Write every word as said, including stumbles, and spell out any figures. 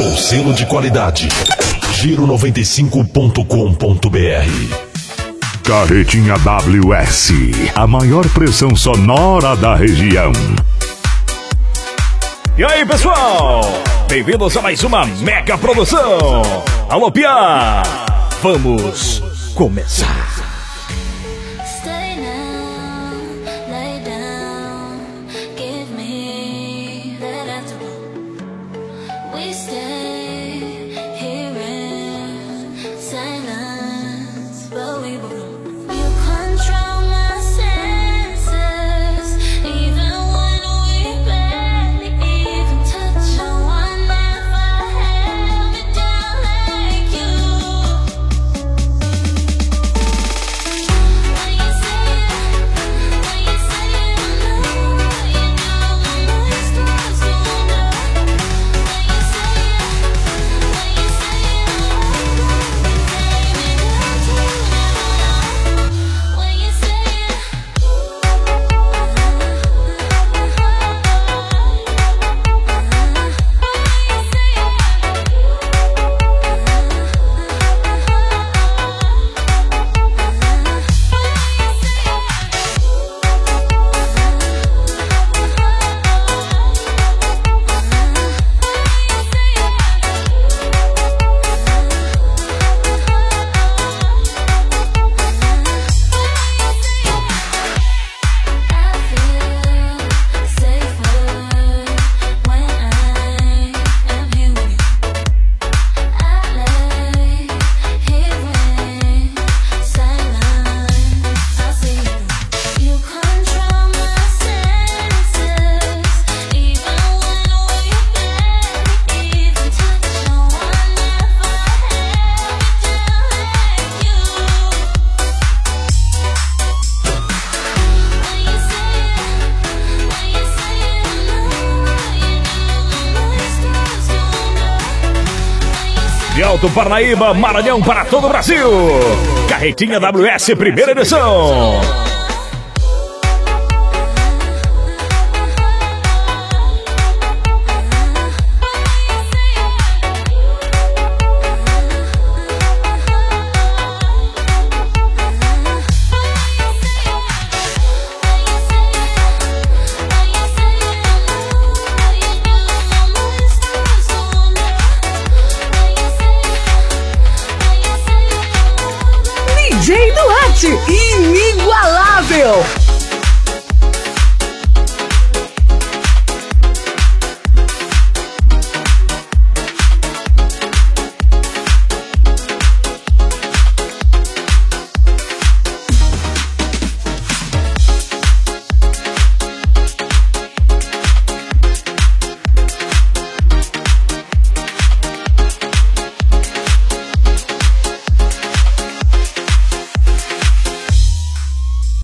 com selo de qualidade. Giro noventa e cinco ponto com ponto br. Carretinha W S, a maior pressão sonora da região. E aí, pessoal? Bem-vindos a mais uma mega produção. Alô, Pia! Vamos começar. De Alto Parnaíba, Maranhão para todo o Brasil. Carretinha W S, primeira edição. D J Duarte, inigualável.